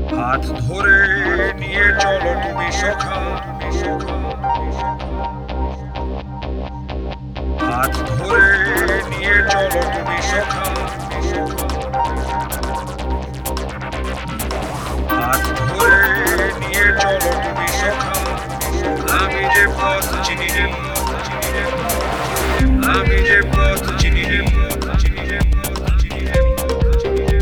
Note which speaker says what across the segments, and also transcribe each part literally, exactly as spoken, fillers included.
Speaker 1: হাত ধরে নিয়ে চলো তুমি সখা, হাত ধরে নিয়ে চলো তুমি সখা, হাত ধরে নিয়ে চলো তুমি সখা। আমি যে পথ চিনি রে, আমি যে পথ চিনি রে, চিনি রে, চিনি রে, চিনি রে।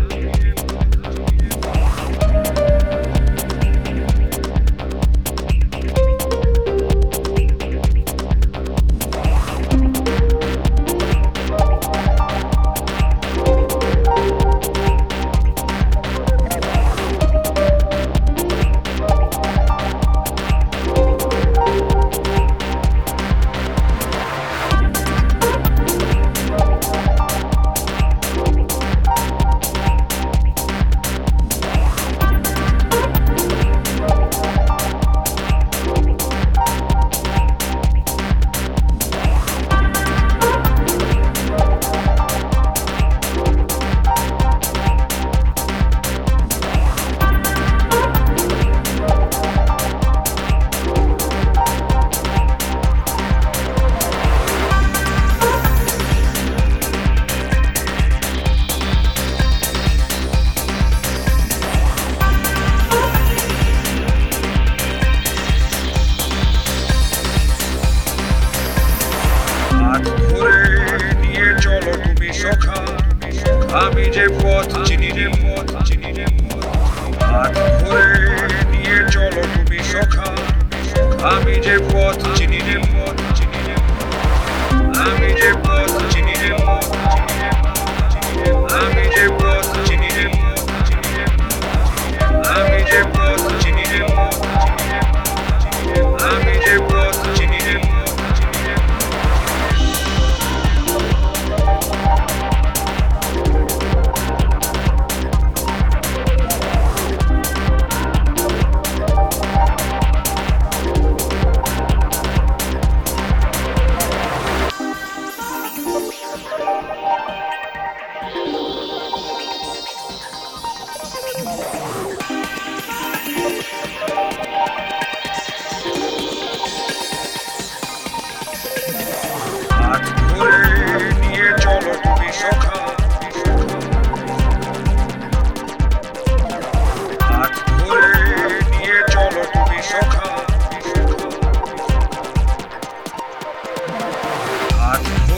Speaker 1: হাত ধরে নিয়ে চলো তুমি সখা, আমি যে পথ চিনি রে, পথ চিনি রে। হাত ধরে নিয়ে চলো তুমি সখা, আমি যে পথ চিনি রে, পথ চিনি রে। আমি যে পথ চিনি রে, পথ চিনি রে, চিনি রে। আমি যে পথ চিনি রে, পথ চিনি রে। আমি যে পথ চিনি রে, পথ চিনি রে, চিনি রে। আমি যে পথ চিনি রে, পথ চিনি রে। হাত ধরে নিয়ে চলো তুমি সখা, হাত ধরে নিয়ে চলো তুমি সখা, হাত